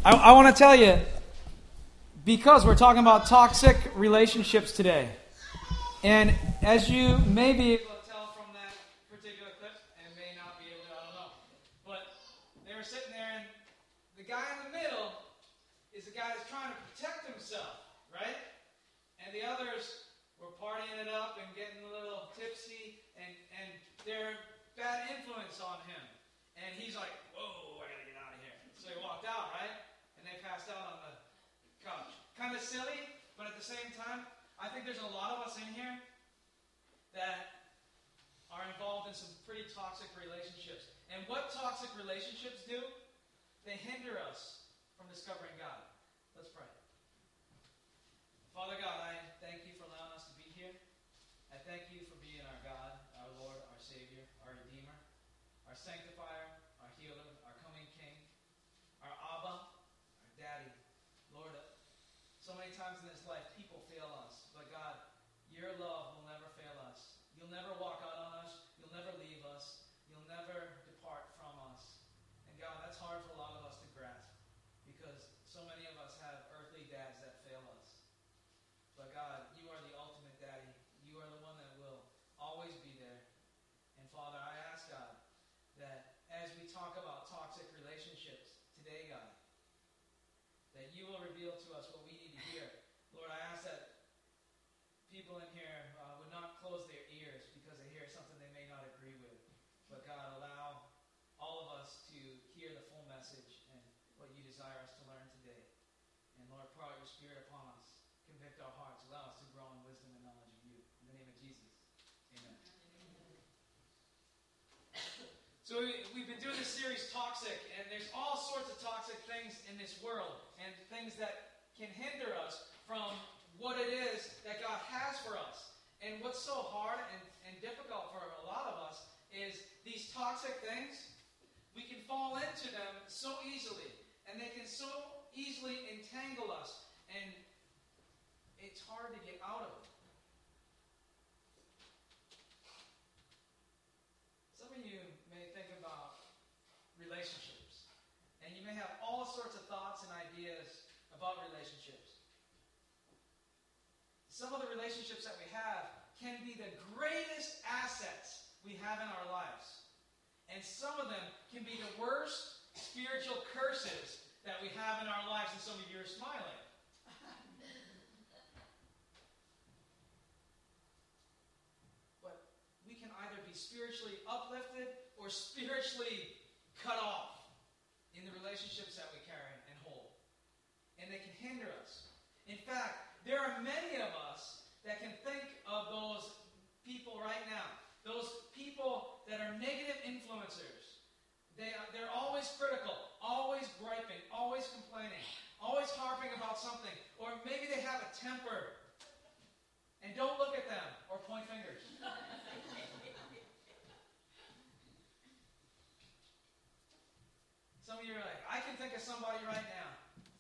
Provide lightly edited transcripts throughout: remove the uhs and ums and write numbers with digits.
I want to tell you, because we're talking about toxic relationships today, and as you may be able to tell from that particular clip, and may not be able to, I don't know, but they were sitting there, and the guy in the middle is the guy that's trying to protect himself, right? And the others were partying it up and getting a little tipsy, and they're bad influence on him. And he's like, whoa, I gotta get out of here. So he walked out, right? And they passed out on the couch. Kind of silly, but at the same time, I think there's a lot of us in here that are involved in some pretty toxic relationships. And what toxic relationships do? They hinder us from discovering God. Let's pray. Father God, I thank you for allowing us to be here. I thank you for being our God, our Lord, our Savior, our Redeemer, our Sanctifier, our Healer, our coming King, our Abba, our Daddy. Lord, so many times in this life, people fail us. But God, your love will never fail us. You'll never walk out on us. You'll never leave us. You'll never depart from us. And God, that's hard for a lot of us to grasp, because so many of us have earthly dads that fail us. But God, you are the ultimate daddy. You are the one that will always be there. And Father, I ask God that as we talk about toxic relationships today, God, that you will reveal to us what we need to hear. Lord, I ask that people in here would not close their ears because they hear something they may not agree with. But God, allow all of us to hear the full message and what you desire us to learn today. And Lord, pour out your Spirit upon us. Convict our hearts. Allow us to grow in wisdom and knowledge of you. In the name of Jesus. Amen. So we've been doing this series, Toxic, and there's all sorts of toxic things in this world, and things that can hinder us from what it is that God has for us. And what's so hard and difficult for a lot of us is these toxic things, we can fall into them so easily, and they can so easily entangle us, and it's hard to get out of it. Some of you may think about relationships, and you may have all sorts of thoughts and ideas about relationships. Some of the relationships that we have can be the greatest assets we have in our lives. And some of them can be the worst spiritual curses that we have in our lives, and some of you are smiling. But we can either be spiritually uplifted or spiritually cut off in the relationships that we carry and hold. And they can hinder us. In fact, there are many of us that can think of those people right now. Those people that are negative influencers. They're always critical, always griping, always complaining, always harping about something. Or maybe they have a temper. And don't look at them or point fingers. Some of you are like, I can think of somebody right now.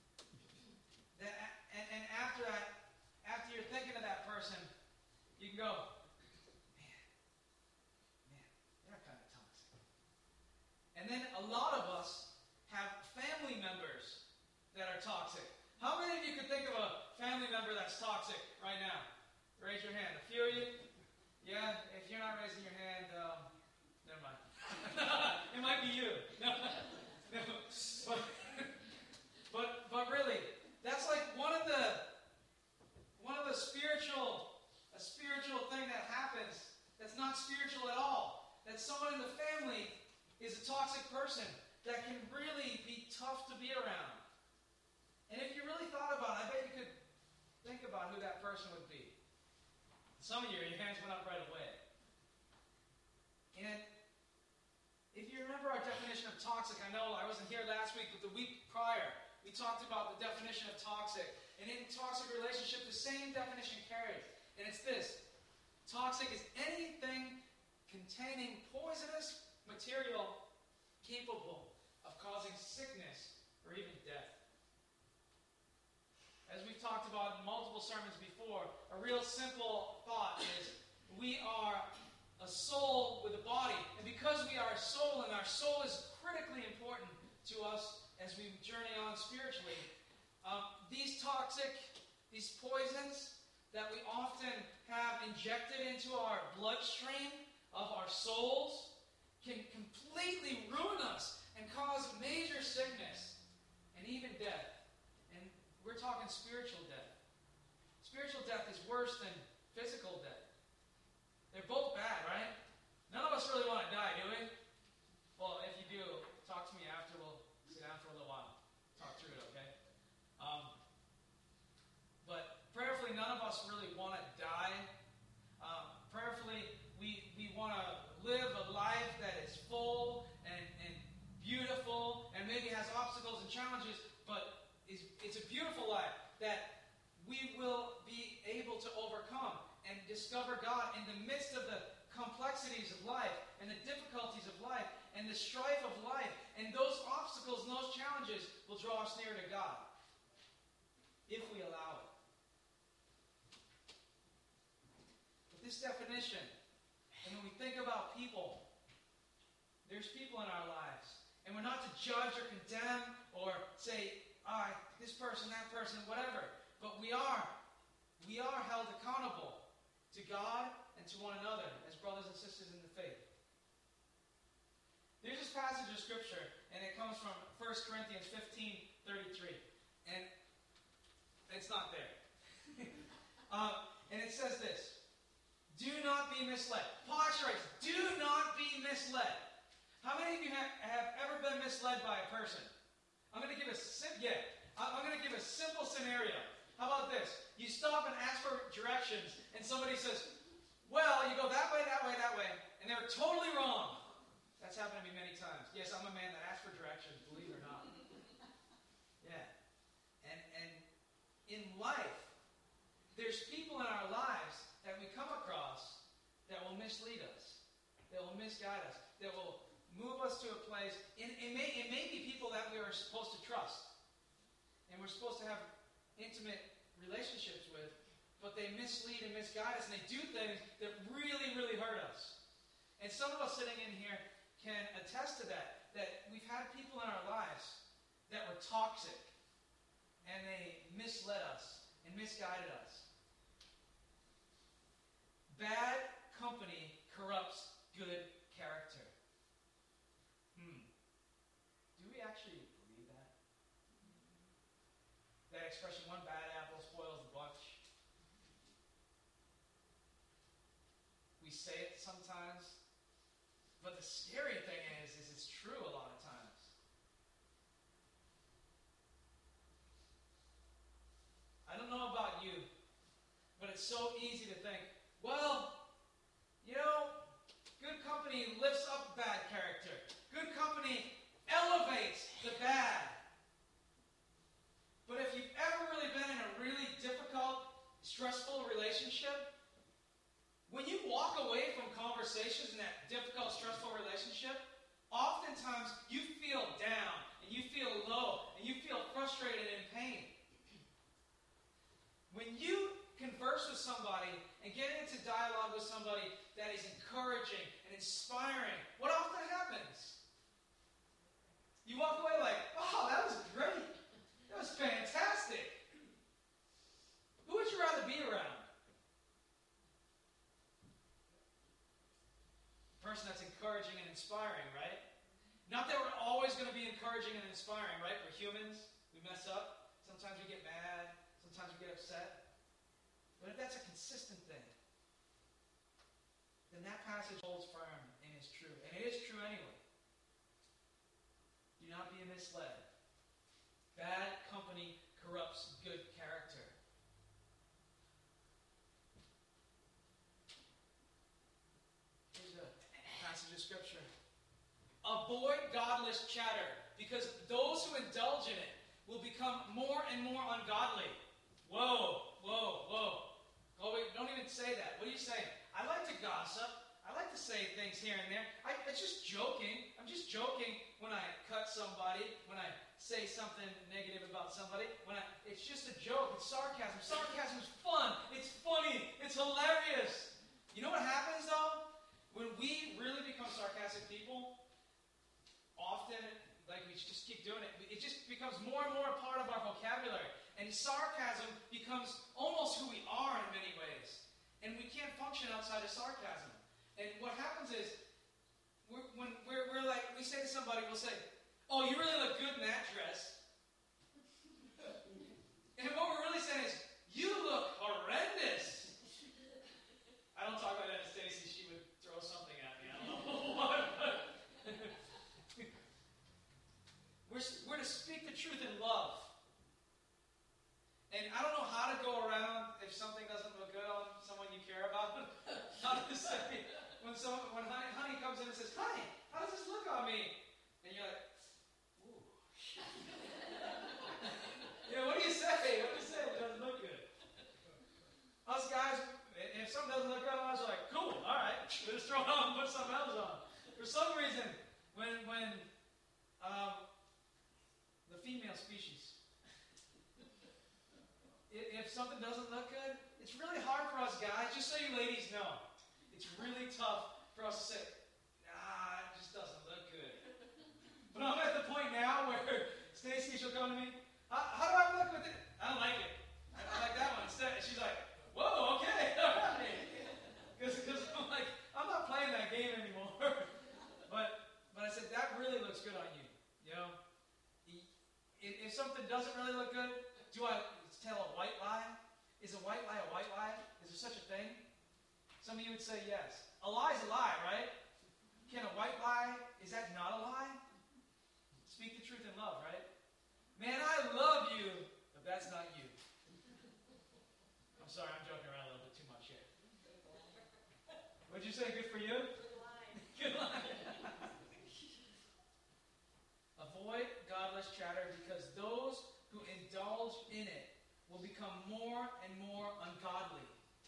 And after that, after you're thinking of that person, you can go, man, they're kind of toxic. And then a lot of us have family members that are toxic. How many of you could think of a family member that's toxic right now? Raise your hand. A few of you? Yeah? If you're not raising your hand, never mind. It might be you. No. But really, that's like one of the spiritual thing that happens that's not spiritual at all. That someone in the family is a toxic person that can really be tough to be around. And if you really thought about it, I bet you could think about who that person would be. Some of you, your hands went up right away. And if you remember our definition of toxic, I know I wasn't here last week, but the week prior, we talked about the definition of toxic. And in toxic relationship, the same definition carries. And it's this. Toxic is anything containing poisonous material capable of causing sickness or even death. As we've talked about in multiple sermons before, a real simple thought is we are a soul with a body. And because we are a soul, and our soul is critically important to us as we journey on spiritually, these poisons that we often have injected into our bloodstream of our souls can completely ruin us and cause major sickness and even death. And we're talking spiritual death. Spiritual death is worse than physical death. They're both bad, right? None of us really want to die, do we? Well, if you do, talk to me after. We'll sit down for a little while. Talk through it, okay? But prayerfully, none of us really want to die. Prayerfully, we want to live a life that is full and beautiful and maybe has obstacles and challenges, but it's a beautiful life that we will be able to overcome and discover God in the midst of the complexities of life and the difficulties of life and the strife of life. And those obstacles and those challenges will draw us nearer to God if we allow it. But this definition, and when we think about people, there's people in our lives. And we're not to judge or condemn or say, this person, that person, whatever. But we are held accountable to God and to one another as brothers and sisters in the faith. There's this passage of Scripture, and it comes from 1 Corinthians 15:33. And it's not there. And it says this: do not be misled. Paul actually writes, do not be misled. How many of you have ever been misled by a person? I'm going to give a simple scenario. How about this? You stop and ask for directions, and somebody says, well, you go that way, and they're totally wrong. That's happened to me many times. Yes, I'm a man that asks for directions, believe it or not. Yeah. And in life, there's people in our lives that we come across that will mislead us, that will misguide us, that will move us to a place. It may be people that we are supposed to trust, and we're supposed to have intimate relationships with, but they mislead and misguide us, and they do things that really, really hurt us. And some of us sitting in here can attest to that we've had people in our lives that were toxic, and they misled us and misguided us. Bad company corrupts good character. Do we actually believe that? That expression, one bad apple spoils the bunch. We say it sometimes, but the scary thing is it's true a lot of times. I don't know about you, but it's so easy to think, well, good company lifts up bad character. Good company elevates the bad. But if you've ever really been in a really difficult, stressful relationship, when you walk away from conversations in that difficult, stressful relationship, oftentimes you feel down, and you feel low, and you feel frustrated and in pain. When you converse with somebody and get into dialogue with somebody that is encouraging and inspiring, what often happens? You walk away like, wow, that was great. That was fantastic. Who would you rather be around? A person that's encouraging and inspiring, right? Not that we're always going to be encouraging and inspiring, right? We're humans. We mess up. Sometimes we get mad. Sometimes we get upset. But if that's a consistent thing, then that passage holds firm and is true. And it is true anyway. Do not be misled. Bad company corrupts good character. Here's a passage of Scripture. Avoid godless chatter, because those who indulge in it will become more and more ungodly. Whoa. Oh, wait, don't even say that. What are you saying? I like to gossip. I like to say things here and there. It's just joking. I'm just joking when I cut somebody, when I say something negative about somebody. It's just a joke. It's sarcasm. Sarcasm is fun. It's funny. It's hilarious. You know what happens, though? When we really become sarcastic people, often, like we just keep doing it, it just becomes more and more a part of our vocabulary. And sarcasm becomes function outside of sarcasm. And what happens is, when we're like, we say to somebody, we'll say, "Oh, you really look good in that dress." And what we're really saying is, "You look horrendous." I don't talk like that to Stacy. She would throw something at me. I don't know what. We're to speak the truth in love. And I don't know how to go around if something doesn't look good on someone you care about. How to say, when honey comes in and says, "Honey, how does this look on me?" And you're like, "Ooh." What do you say? What do you say? It doesn't look good. Us guys, if something doesn't look good on us, we're like, "Cool, all right, we'll just throw it on and put something else on." For some reason, when the female species, if something doesn't look good, it's really hard for us guys, just so you ladies know, it's really tough for us to say, "Nah, it just doesn't look good." But I'm at the point now where Stacy, she'll come to me, how do I look with it? "I don't like it. I like that one instead." And she's like, "Whoa, okay, all right." Because I'm like, I'm not playing that game anymore. But I said, that really looks good on you. If something doesn't really look good, do I tell a white lie? Is a white lie a white lie? Is there such a thing? Some of you would say yes. A lie is a lie, right? Can a white lie, is that not a lie? Speak the truth in love, right? "Man, I love you," but that's not you. I'm sorry, I'm joking around a little bit too much here. What'd you say? Good for you? Good line. Good line. Avoid godless chatter, because those who indulge in it will become more and more ungodly.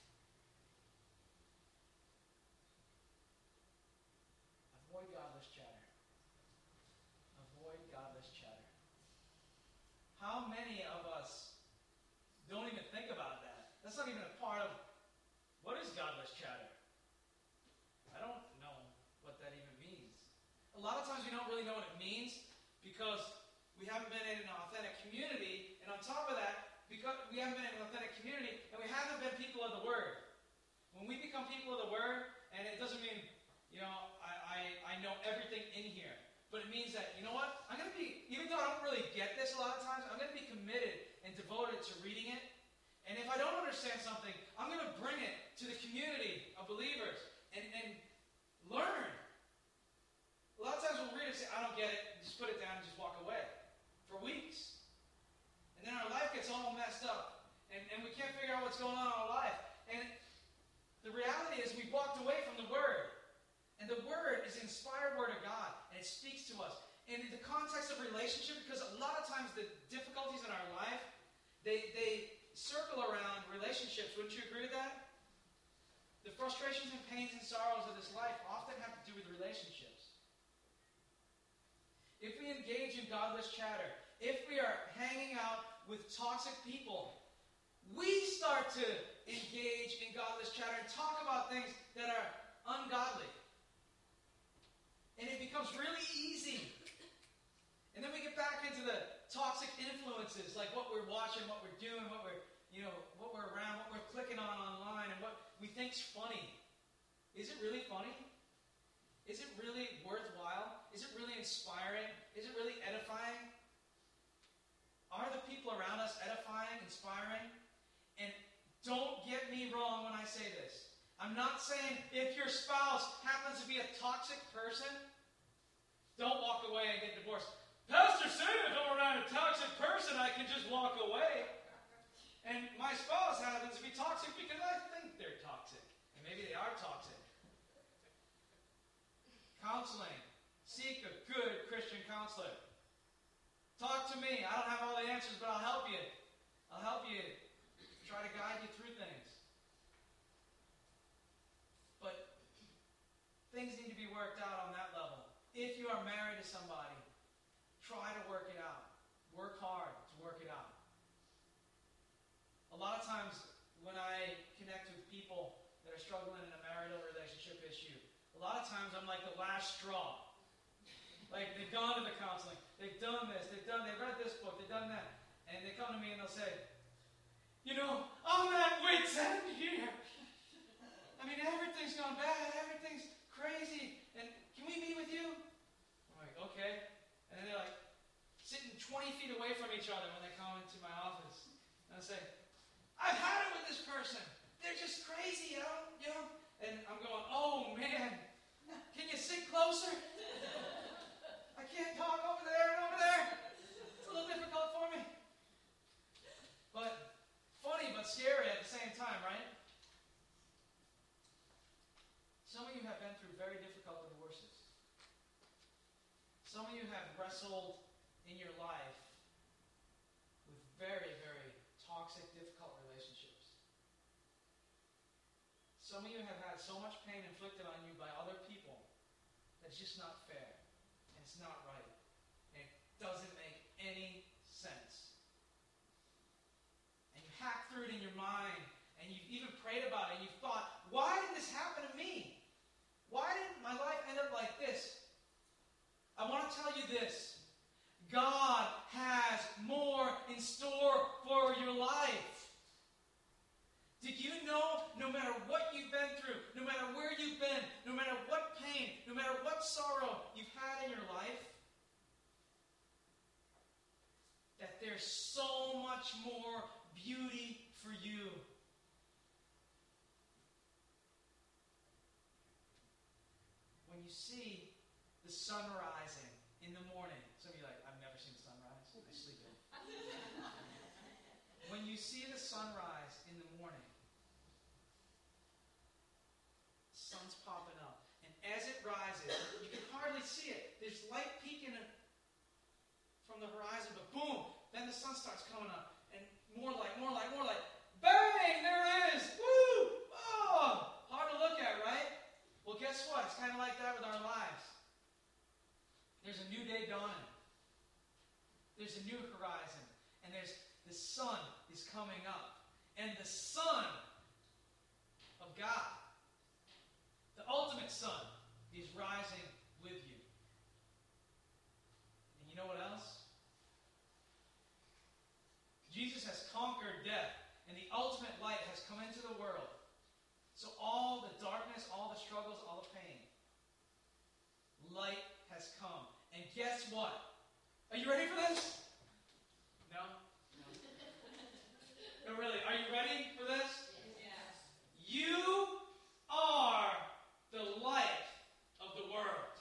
Avoid godless chatter. Avoid godless chatter. How many of us don't even think about that? That's not even a part of what is godless chatter. I don't know what that even means. A lot of times we don't really know what it means because we haven't been in an authentic community, and on top of that, because we haven't been in an authentic community, and we haven't been people of the Word. When we become people of the Word, and it doesn't mean, I know everything in here, but it means that, you know what? I'm going to be, even though I don't really get this a lot of times, I'm going to be committed and devoted to reading it. And if I don't understand something, I'm going to bring it to the community of believers and learn. A lot of times we'll read it and say, "I don't get it," and just put it down and just walk away for weeks. And then our life gets all messed up. And we can't figure out what's going on in our life. And the reality is we walked away from the Word. And the Word is the inspired Word of God. And it speaks to us. And in the context of relationship, because a lot of times the difficulties in our life, they circle around relationships. Wouldn't you agree with that? The frustrations and pains and sorrows of this life often have to do with relationships. If we engage in godless chatter, if we are hanging out with toxic people, we start to engage in godless chatter and talk about things that are ungodly. And it becomes really easy. And then we get back into the toxic influences, like what we're watching, what we're doing, what we're around, what we're clicking on online, and what we think's funny. Is it really funny? Is it really worthwhile? Is it really inspiring? Is it really edifying? Are the people around us edifying, inspiring? And don't get me wrong when I say this. I'm not saying if your spouse happens to be a toxic person, don't walk away and get divorced. "Pastor said if I'm around a toxic person, I can just walk away. And my spouse happens to be toxic because I think they're toxic. And maybe they are toxic." Counseling. Seek a good Christian counselor. Talk to me. I don't have all the answers, but I'll help you. I'll help you try to guide you through things. But things need to be worked out on that level. If you are married to somebody, try to work it out. Work hard to work it out. A lot of times when I connect with people that are struggling in a marital relationship issue, a lot of times I'm like the last straw. Like they've gone to the counseling, they've done this, they've read this book, they've done that. And they come to me and they'll say, "I'm at wit's end here. I mean, each other when they come into my office. And I say, I've had it with this person. They're just crazy, you know. And I'm going, oh man, can you sit closer? I can't talk over there and over there. It's a little difficult for me. But funny but scary at the same time, right? Some of you have been through very difficult divorces. Some of you have wrestled in your life with very, very toxic, difficult relationships. Some of you have had so much pain inflicted on you by other people that's just not fair. And it's not right. And it doesn't make any sense. And you hack through it in your mind, and you've even prayed about it, and you've thought, why did this happen to me? Why did my life end up like this? I want to tell you this. God has more in store for your life. Did you know no matter what you've been through, no matter where you've been, no matter what pain, no matter what sorrow you've had in your life, that there's so much more beauty for you? When you see the sun rising in the morning, some of you are like, I've never seen the sun rise. I sleep in. When you see the sunrise in the morning, the sun's popping up, and as it rises, you can hardly see it. There's light peeking from the horizon, but boom, then the sun starts coming up, and more light, more light, more light. Bang! There it is! Woo! Oh! Hard to look at, right? Well, guess what? It's kind of like that with our lives. There's a new day dawning. There's a new horizon. And there's the sun is coming up. And the Son of God, the ultimate Son, is rising with you. And you know what else? Jesus has conquered death. And the ultimate light has come into the world. So all the darkness, all the struggles, all the pain, light has come. And guess what? Are you ready for this? No? No, really. Are you ready for this? Yes. You are the light of the world.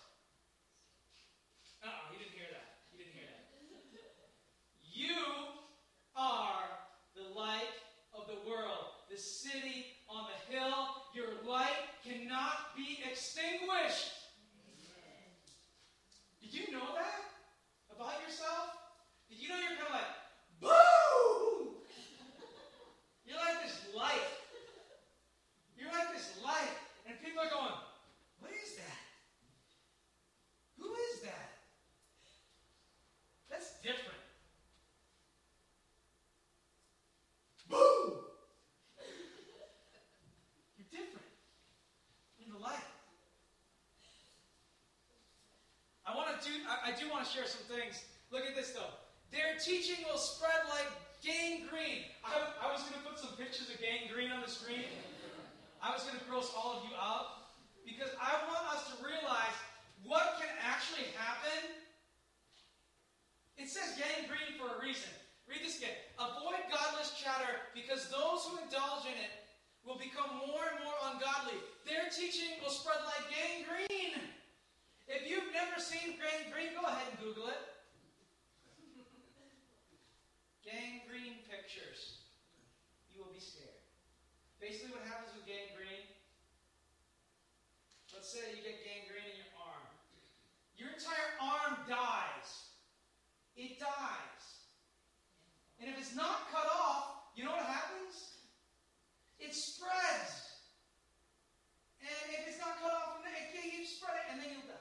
You didn't hear that. You didn't hear that. You are the light of the world. The city on the hill, your light cannot be extinguished. Amen. Did you know that about yourself? Did you know you're kind of like, boo! You're like this light. You're like this light. And people are going, what is that? Who is that? That's different. Boo! You're different. You're the light. I do want to share some things. Look at this though. Their teaching will spread like gangrene. I was going to put some pictures of gangrene on the screen. I was going to gross all of you out because I want us to realize what can actually happen. It says gangrene for a reason. Read this again. Avoid godless chatter because those who indulge in it will become more and more ungodly. Their teaching will spread like gangrene. If you've never seen gangrene, go ahead and Google it. Gangrene pictures. You will be scared. Basically what happens with gangrene, let's say you get gangrene in your arm. Your entire arm dies. It dies. And if it's not cut off, you know what happens? It spreads. And if it's not cut off, you spread it, and then you'll die.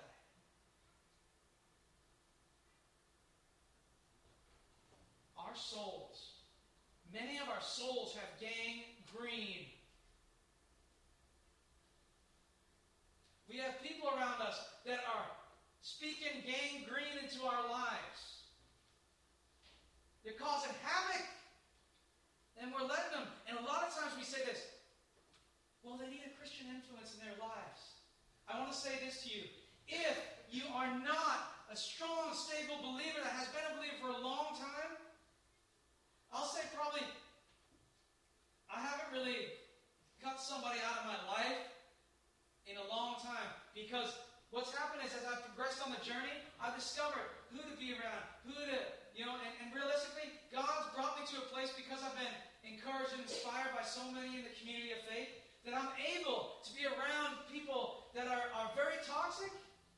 Our souls, many of our souls have gangrene. We have people around us that are speaking gangrene into our lives. They're causing havoc. And we're letting them. And a lot of times we say this, well, they need a Christian influence in their lives. I want to say this to you. If you are not a strong, stable believer that has been a believer for a long time, somebody out of my life in a long time. Because what's happened is, as I've progressed on the journey, I've discovered who to be around, and realistically, God's brought me to a place, because I've been encouraged and inspired by so many in the community of faith, that I'm able to be around people that are very toxic.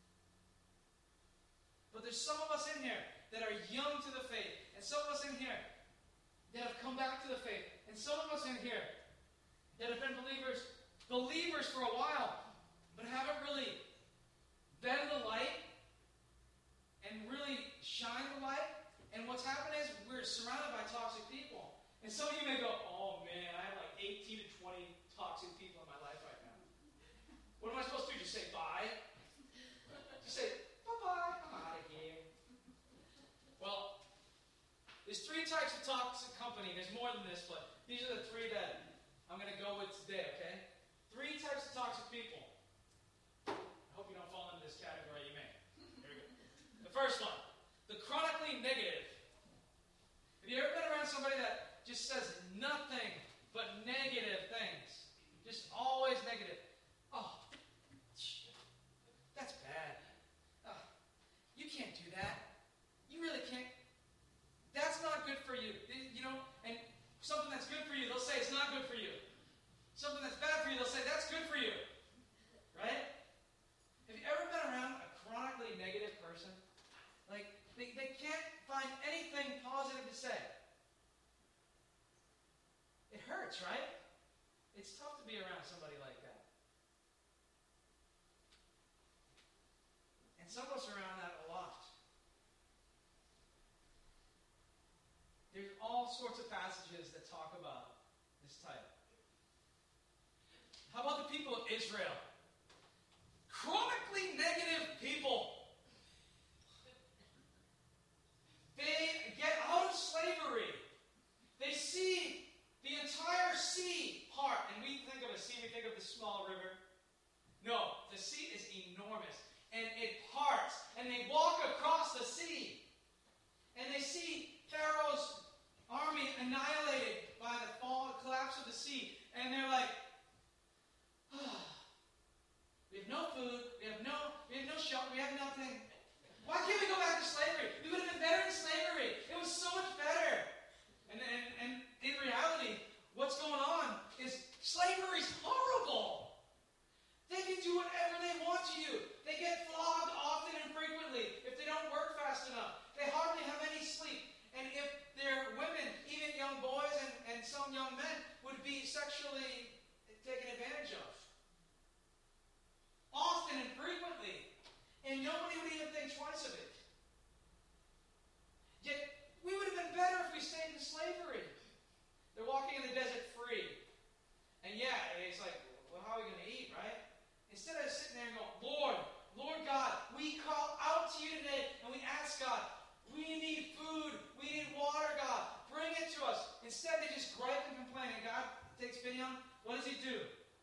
But there's some of us in here that are young to the faith, and some of us in here that have come back to the faith, and some of us in here that have been believers for a while, but haven't really been the light and really shine the light. And what's happened is we're surrounded by toxic people. And some of you may go, oh man, I have like 18 to 20 toxic people in my life right now. What am I supposed to do? Just say bye? Just say, bye-bye, I'm out of here. Well, there's 3 types of toxic company. There's more than this, but these are the 3 that I'm going to go with today, okay? 3 types of toxic people. I hope you don't fall into this category. You may. Here we go. The first one, the chronically negative. Have you ever been around somebody that just says nothing but negative things? Just always negative. Oh, that's bad. You can't do that. You really can't. That's not good for you. And something that's good for you, they'll say it's not good for you. Something that's bad for you, they'll say that's good for you. Right? Have you ever been around a chronically negative person? Like, they can't find anything positive to say. It hurts, right? It's tough to be around somebody like that. And some of us are around that a lot. There's all sorts of passages that talk about this type. How about the people of Israel? Chronically negative people. They get out of slavery. They see the entire sea part. And we think of a sea, we think of the small river. No, the sea is enormous. And it parts. And they walk across the sea. And they see Pharaoh's army annihilated by the collapse of the sea. And they're like, we have no food, we have no shelter, we have nothing. Why can't we go back to slavery? We would have been better in slavery. It was so much better. And in reality, what's going on is slavery's horrible. They can do whatever they want to you. They get flogged often and frequently if they don't work fast enough. They hardly have any sleep. And if their women, even young boys and some young men, would be sexually taken advantage of. Often and frequently. And nobody would even think twice of it. Yet, we would have been better if we stayed in slavery. They're walking in the desert free. And yeah, it's like, well, how are we going to eat, right? Instead of sitting there and going, Lord God, we call out to you today and we ask God, we need food, we need water, God, bring it to us. Instead, they just gripe and complain, and God takes pity on them. What does He do?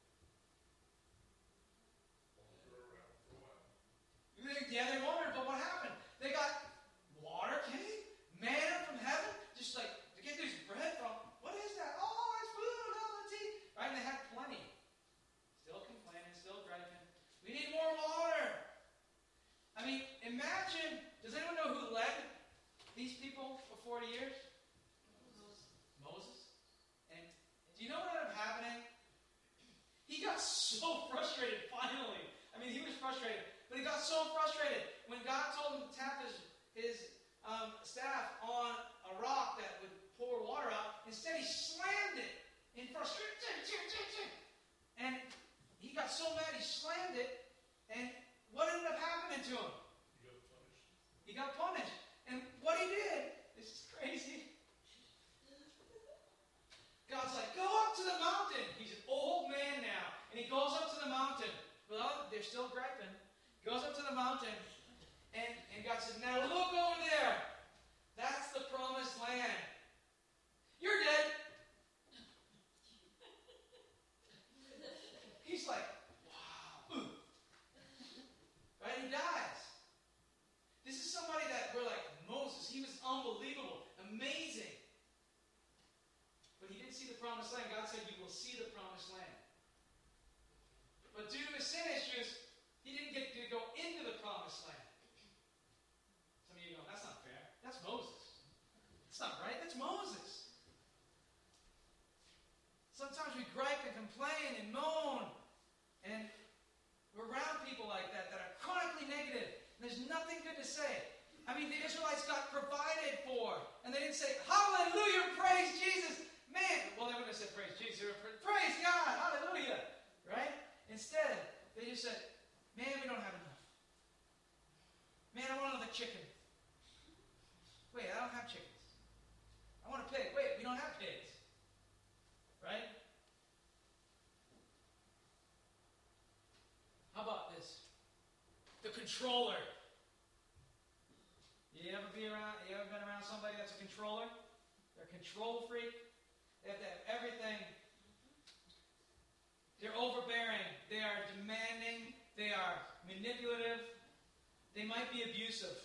Yeah, they wondered, but what happened? They got water came, manna from heaven, just like, to get this bread from, what is that? Oh, it's food, let's eat. Right, and they had plenty. Still complaining, still griping. We need more water. I mean, imagine, does anyone know who led these people for 40 years? Moses. And do you know what ended up happening? He got so frustrated finally. I mean, he was frustrated. But he got so frustrated when God told him to tap his staff on a rock that would pour water out. Instead, he slammed it in frustration. And he got so mad he slammed it. And what ended up happening to him? He got punished. And what he did, this is crazy. God's like, go up to the mountain. He's an old man now. And he goes up to the mountain. Well, they're still griping. Goes up to the mountain, and God says, now look over there. That's the promised land. You're dead. He's like, wow. Right? He dies. This is somebody that we're like, Moses, he was unbelievable, amazing. But he didn't see the promised land. God said, you will see the promised land. But due to his sin issues, he didn't get to go into the promised land. Some of you go, that's not fair. That's Moses. That's not right. That's Moses. Sometimes we gripe and complain and moan. And we're around people like that are chronically negative. And there's nothing good to say. I mean, the Israelites got provided for. And they didn't say, hallelujah, praise Jesus. Man, well, they wouldn't have said praise Jesus. They would have said, praise God, hallelujah. Right? Instead, they just said, man, we don't have enough. Man, I want another chicken. Wait, I don't have chickens. I want a pig. Wait, we don't have pigs. Right? How about this? The controller. You ever been around somebody that's a controller? They're a control freak. They have to have everything. They're overbearing. They are demanding. They are manipulative. They might be abusive.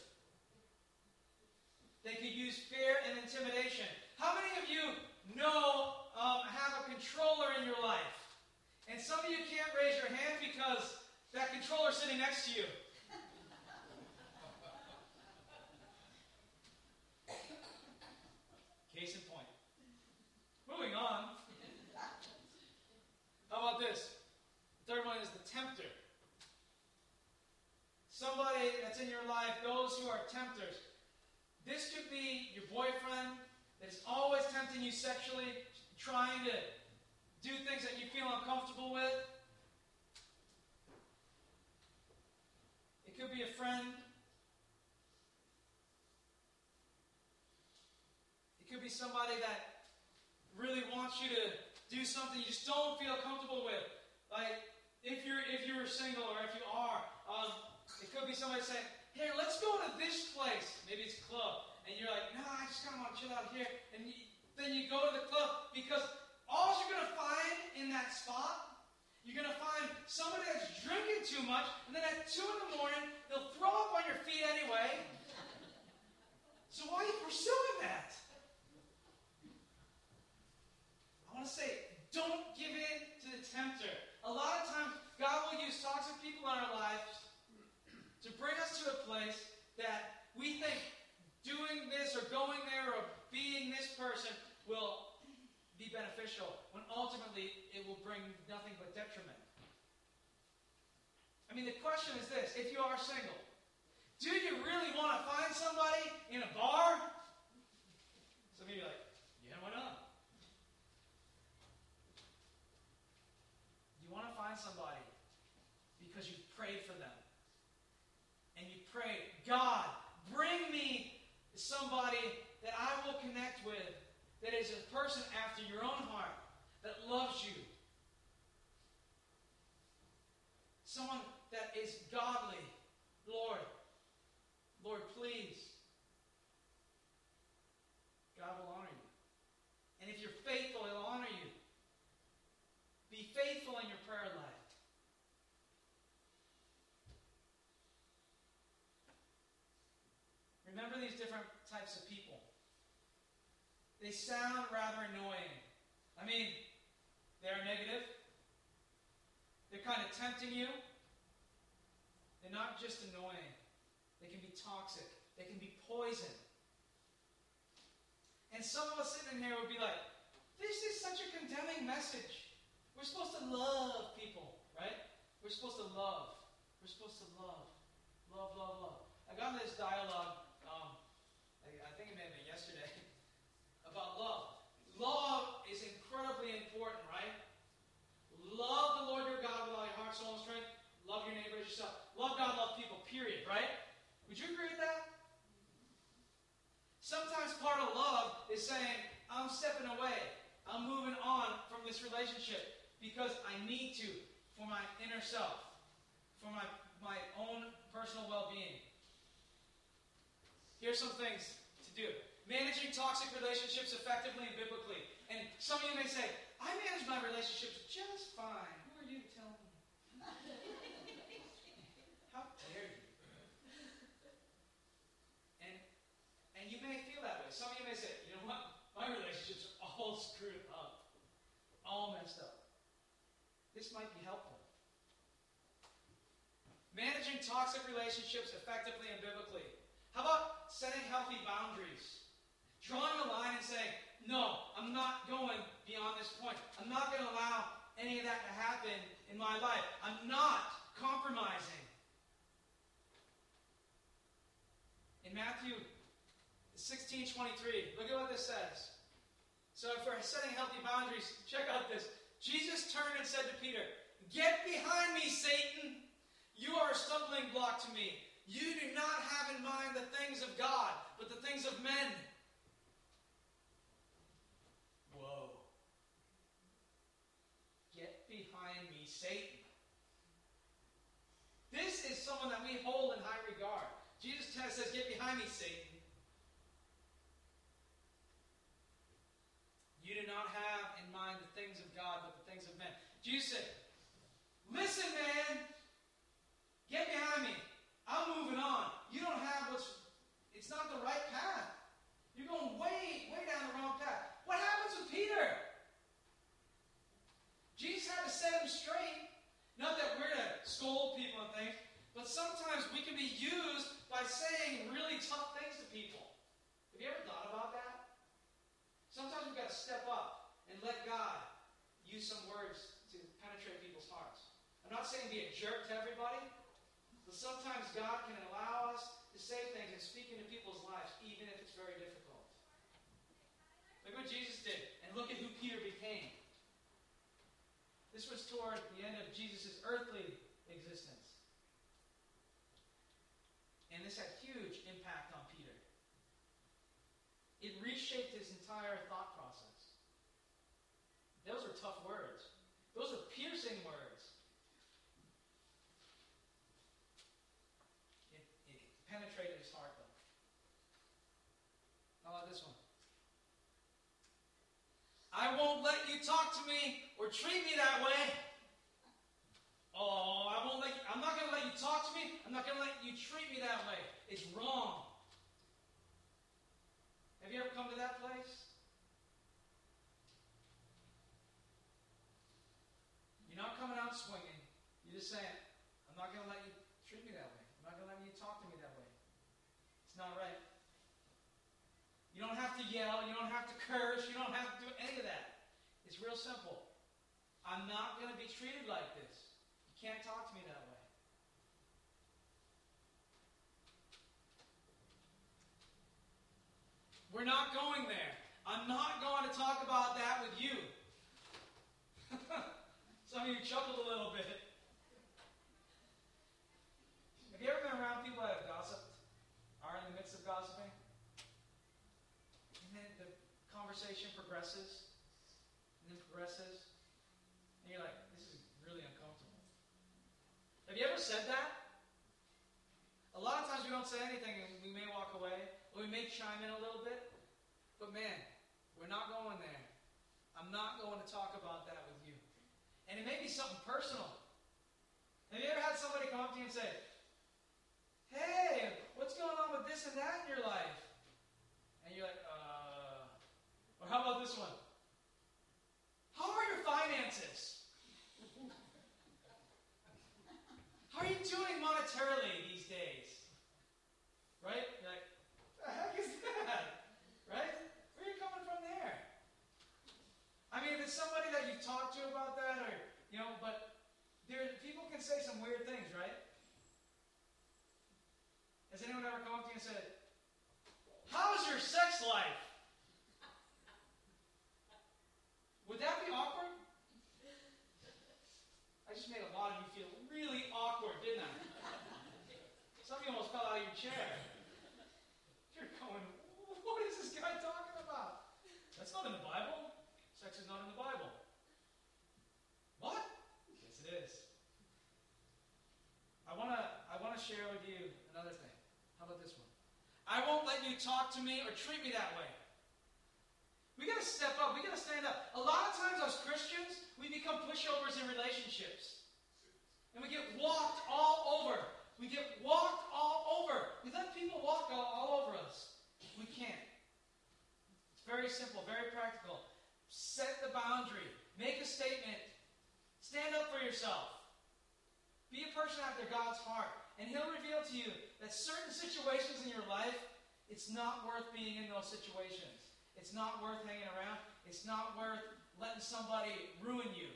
They could use fear and intimidation. How many of you have a controller in your life? And some of you can't raise your hand because that controller's sitting next to you. Case in point. Moving on. How about this? The third one is the tempter. Somebody that's in your life, those who are tempters. This could be your boyfriend that is always tempting you sexually, trying to do things that you feel uncomfortable with. It could be a friend. It could be somebody that really wants you to do something you just don't feel comfortable with. Like, if you're single or if you are, it could be somebody saying, hey, let's go to this place. Maybe it's a club. And you're like, no, I just kind of want to chill out here. And then you go to the club because all you're going to find in that spot, you're going to find somebody that's drinking too much, and then at 2 in the morning, they'll throw up on your feet anyway. So why are you pursuing that? I want to say, don't give in to the tempter. A lot of times, God will use toxic people in our lives to bring us to a place that we think doing this or going there or being this person will be beneficial, when ultimately it will bring nothing but detriment. I mean, the question is this: if you are single, do you really want to find somebody in a bar? Some of you are like, yeah, why not? You want to find somebody because you prayed for them. And you pray, God, bring me somebody that I will connect with, that is a person after your own heart, that loves you. Someone that is godly. Lord, please. God will honor you. And if you're faithful, He'll honor you. Be faithful in your prayer life. Remember these different types of people. They sound rather annoying. I mean, they're negative. They're kind of tempting you. They're not just annoying. They can be toxic. They can be poison. And some of us sitting in here would be like, this is such a condemning message. We're supposed to love people, right? We're supposed to love. We're supposed to love. Love, love, love. I got into this dialogue, I think it may have been yesterday, about love. Love is incredibly important, right? Love the Lord your God with all your heart, soul, and strength. Love your neighbor as yourself. Love God, love people, period, right? Would you agree with that? Sometimes part of love is saying, I'm stepping away. I'm moving on from this relationship because I need to for my inner self, for my own personal well-being. Here's some things to do. Managing toxic relationships effectively and biblically. And some of you may say, I manage my relationships just fine. Who are you to tell me? How dare you? And you may feel that way. Some of you may say, you know what? My relationships are all screwed up. All messed up. This might be helpful. Managing toxic relationships effectively and biblically. How about setting healthy boundaries? Drawing a line and saying, no, I'm not going beyond this point. I'm not going to allow any of that to happen in my life. I'm not compromising. In Matthew 16:23, look at what this says. So for setting healthy boundaries, check out this. Jesus turned and said to Peter, "Get behind me, Satan. You are a stumbling block to me. You do not have in mind the things of God, but the things of men." Whoa. Get behind me, Satan. This is someone that we hold in high regard. Jesus says, "Get behind me, Satan. You do not have in mind the things of God, but the things of men." Jesus said, "Listen, man. Get behind me. I'm moving on. You don't have it's not the right path. You're going way, way down the wrong path." What happens with Peter? Jesus had to set him straight. Not that we're to scold people and things, but sometimes we can be used by saying really tough things to people. Have you ever thought about that? Sometimes we've got to step up and let God use some words to penetrate people's hearts. I'm not saying be a jerk to everybody, but sometimes God can allow us to say things and speak into people's lives, even if it's very difficult. Look what Jesus did, and look at who Peter became. This was toward the end of Jesus' earthly existence. And this had huge impact on Peter. It reshaped his entire thought process. Those are tough words. Those are piercing words. It penetrated his heart, though. How about this one? "I won't let you talk to me or treat me that way." Oh, I'm not going to let you talk to me. I'm not going to let you treat me that way. It's wrong. Have you ever come to that place? You're not coming out swinging. You're just saying, "I'm not going to let you treat me that way. I'm not going to let you talk to me that way. It's not right." You don't have to yell. You don't have to curse. You don't have to do any of that. It's real simple. I'm not going to be treated like this. You can't talk to me that way. We're not going there. I'm not going to talk about that with you. Some of you chuckled a little bit. Have you ever been around people that have gossiped? Are in the midst of gossiping? And then the conversation progresses. And then progresses. And you're like, this is really uncomfortable. Have you ever said that? A lot of times we don't say anything and we may walk away. Or we may chime in a little bit. But man, we're not going there. I'm not going to talk about that with you. And it may be something personal. Have you ever had somebody come up to you and say, "Hey, what's going on with this and that in your life?" And you're like, Or how about this one? "How are your finances? How are you doing monetarily these days?" Right? You're like, "What the heck is that?" Right? Where are you coming from there? I mean, if it's somebody that you've talked to about that, or, but people can say some weird things, right? Has anyone ever come up to you and said, "How's your sex life?" Would that be awkward? I just made a lot of you feel really awkward, didn't I? Some of you almost fell out of your chair. You're going, "What is this guy talking about?" That's not in the Bible. Sex is not in the Bible. What? Yes, it is. I want to share with you another thing. How about this one? "I won't let you talk to me or treat me that way." We got to step up. We got to stand up. A lot of times as Christians, we become pushovers in relationships. And we get walked all over. We get walked all over. We let people walk all over us. We can't. It's very simple, very practical. Set the boundary. Make a statement. Stand up for yourself. Be a person after God's heart. And He'll reveal to you that certain situations in your life, it's not worth being in those situations. It's not worth hanging around. It's not worth letting somebody ruin you.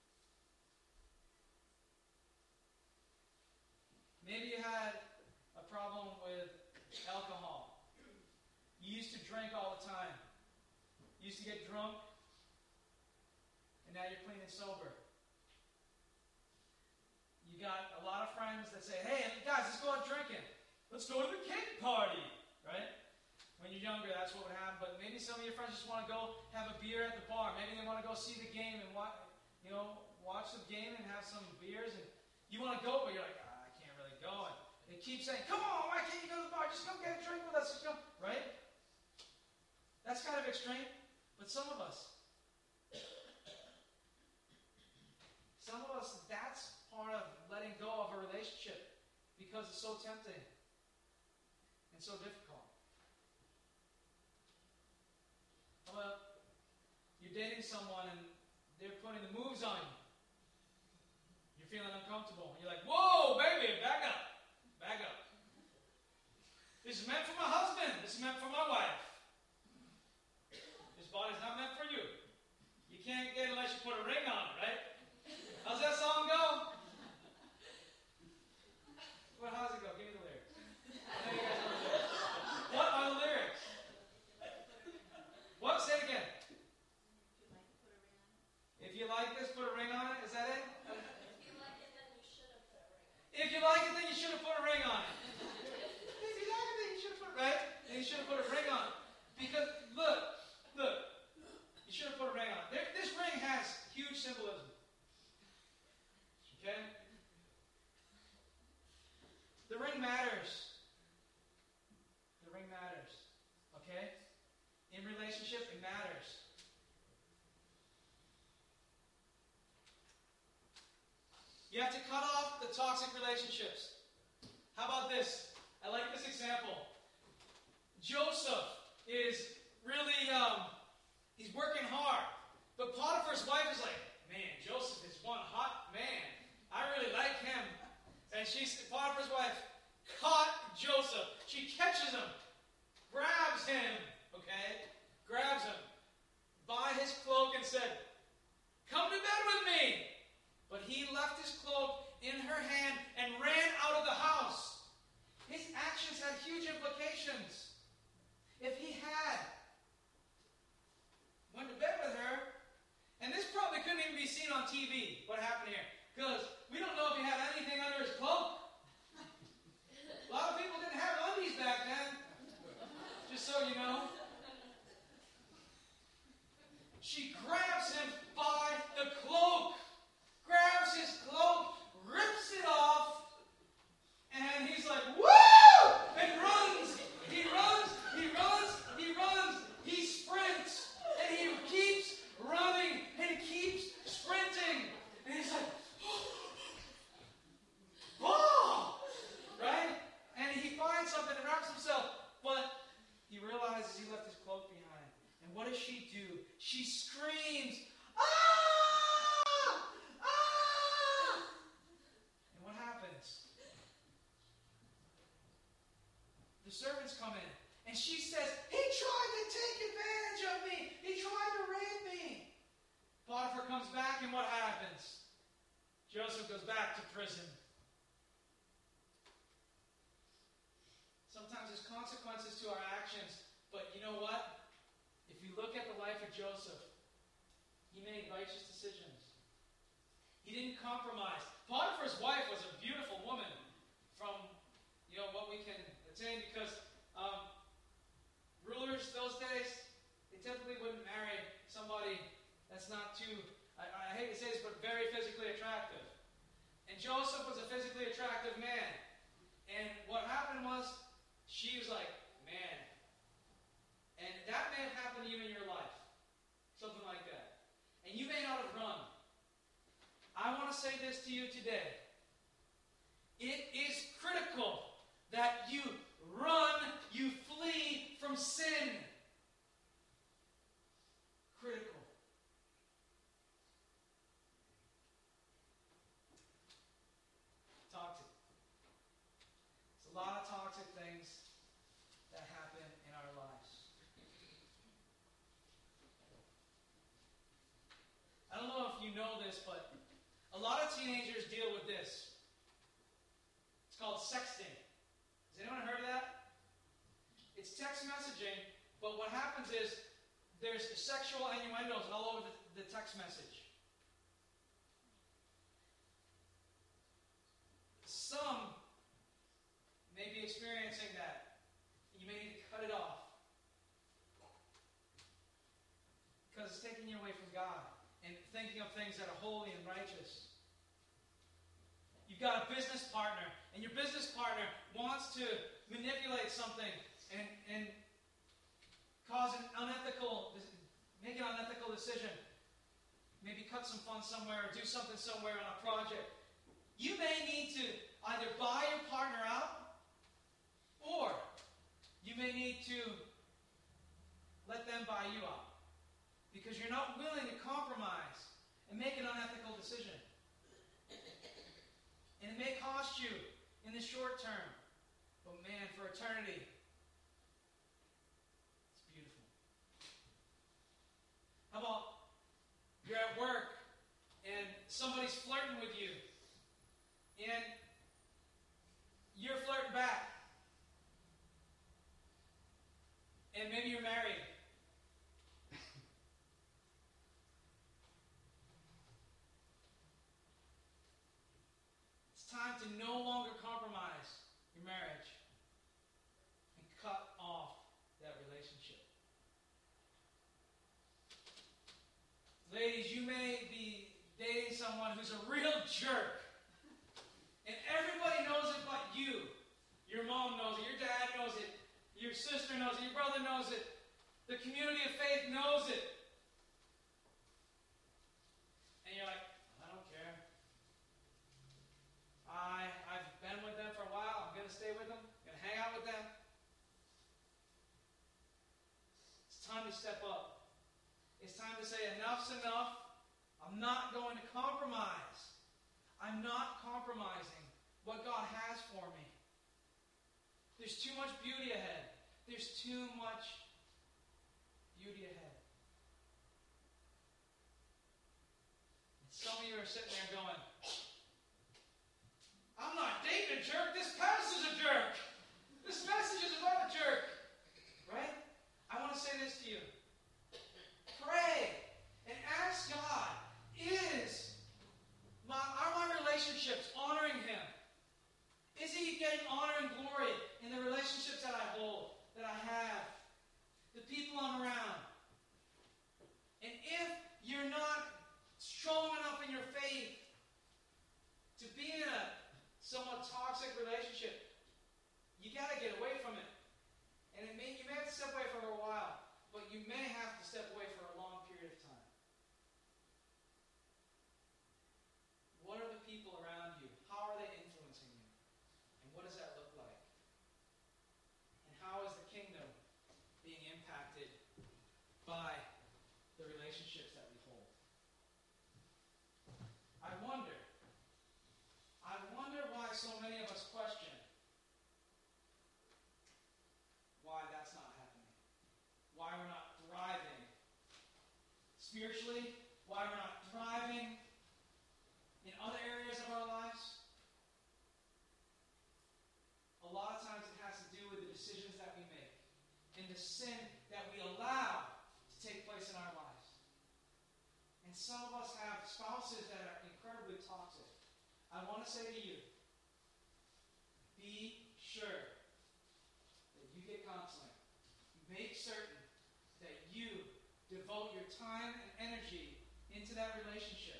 Maybe you had a problem with alcohol. You used to drink all the time. You used to get drunk. And now you're clean and sober. You got a lot of friends that say, hey, guys, let's go out drinking. Let's go to the cake party. Right? When you're younger, that's what would happen. But maybe some of your friends just want to go have a beer at the bar. Maybe they want to go see the game and watch the game and have some beers. And you want to go, but you're like, I can't really go. And they keep saying, come on, why can't you go to the bar? Just come get a drink with us. Just come. Right? That's kind of extreme. But some of us, that's part of letting go of a relationship because it's so tempting and so difficult. Well, you're dating someone and they're putting the moves on you. You're feeling uncomfortable. You're like, whoa, baby, back up. Back up. This is meant for my husband. This is meant for my wife. This body's not meant for you. You can't get it unless you put a ring on it, right? How's that song go? Well, how's it go? Give me the lyrics. I know you guys know the lyrics. What are the lyrics? What? Say it again. If you like this, put a ring on it. Is that it? If you like it, then you should have put a ring on it. If you like it, then you should have put a ring on it. If you like it, then you should have put right? Then you should have put a ring on it. Because look, you should have put a ring on it. This ring has huge symbolism. Okay? The ring matters. The ring matters. Okay? In relationship, it matters. You have to cut off the toxic relationships. How about this? I like this example. Joseph is really, he's working hard. But Potiphar's wife is like, man, Joseph is one hot man. I really like him. And Potiphar's wife caught Joseph. She catches him, grabs him, okay? Grabs him by his cloak and said, come to bed with me. But he left his cloak in her hand and ran out of the house. His actions had huge implications. If he had went to bed with her, and this probably couldn't even be seen on TV, what happened here, because we don't know if he had anything under his cloak. A lot of people didn't have undies back then, just so you know. She grabs him by the cloak, grabs his cloak, rips it off, and he's like, woo! And runs. He runs. He runs. He runs. He sprints. And he keeps running and keeps sprinting. And he's like, whoa! Right? And he finds something and wraps himself. But he realizes he left his cloak behind. And what does she do? She screams, ah! Ah! And what happens? The servants come in. And she says, he tried to take advantage of me. He tried to rape me. Potiphar comes back and what happens? Joseph goes back to prison. Sometimes there's consequences to our actions. But you know what? If you look at the life of Joseph, he made righteous decisions. He didn't compromise. Potiphar's wife was a beautiful woman from, what we can attain because rulers those days, they typically wouldn't marry somebody that's not too, I hate to say this, but very physically attractive. And Joseph was a physically attractive man. And what happened was, she was like, man. And that may have happened to you in your life. Something like that. And you may not have run. I want to say this to you today. It is critical that you run, you flee from sin. Critical. toxic things that happen in our lives. I don't know if you know this, but a lot of teenagers deal with this. It's called sexting. Has anyone heard of that? It's text messaging, but what happens is there's sexual innuendos all over the text message. Some may be experiencing that. You may need to cut it off. Because it's taking you away from God and thinking of things that are holy and righteous. You've got a business partner, and your business partner wants to manipulate something and cause an make an unethical decision. Maybe cut some funds somewhere or do something somewhere on a project. You may need to either buy your partner out, or you may need to let them buy you out. Because you're not willing to compromise and make an unethical decision. And it may cost you in the short term, but man, for eternity, it's beautiful. How about you're at work and somebody's flirting with you, and you're flirting back, and maybe you're married. Time to no longer compromise your marriage and cut off that relationship. Ladies, you may be dating someone who's a real jerk, and everybody knows it but you. Your mom knows it, your dad knows it, your sister knows it, your brother knows it, the community of faith knows it. And you're like, I've been with them for a while. I'm going to stay with them. I'm going to hang out with them. It's time to step up. It's time to say enough's enough. I'm not going to compromise. I'm not compromising what God has for me. There's too much beauty ahead. There's too much beauty ahead. And some of you are sitting there going, I'm not dating a jerk. This pastor's a jerk. This message is about a jerk. Right? I want to say this to you. Pray and ask God, are my relationships honoring Him? Is He getting honor and glory in the relationships that I hold, that I have, the people I'm around? And if you're not strong enough in your faith to be in a somewhat toxic relationship, you got to get away from it. And you may have to step away for a while, but you may have to step away for a long period of time. What are the people around you? How are they influencing you? And what does that look like? And how is the kingdom being impacted by the relationships that we hold? I wonder why so many of us question why that's not happening. Why we're not thriving spiritually. Why we're not thriving in other areas of our lives. A lot of times it has to do with the decisions that we make and the sin that we allow to take place in our lives. And some of us have spouses that are incredibly toxic. I want to say to you, be sure that you get counseling. Make certain that you devote your time and energy into that relationship.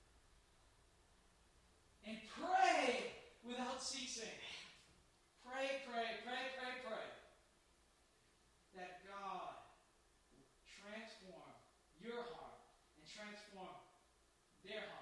And pray without ceasing. Pray, pray, pray, pray, pray. That God will transform your heart and transform their heart.